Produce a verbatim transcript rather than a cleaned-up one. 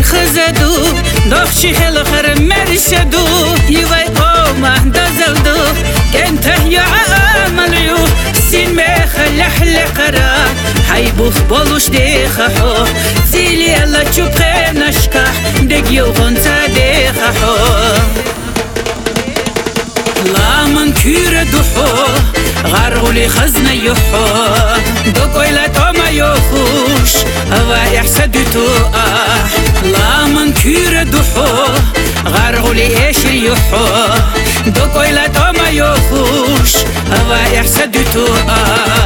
خزدو دخشي خل خر مرشدو يوي قومه دزلدو كنت يا عمليو سين مخلح لقرا حيبوخ بولوش ديخحو زيلي الله تشوبخي نشكح دقيو غنتا ديخحو لا من كير دوحو غرغولي خزنة يوحو دوكوي لا توما يوخوش هوا يحسد توآح لا من كير دوحو غرغولي ايش يوحو دوكوي لا توما يوخوش هوا يحسد توآح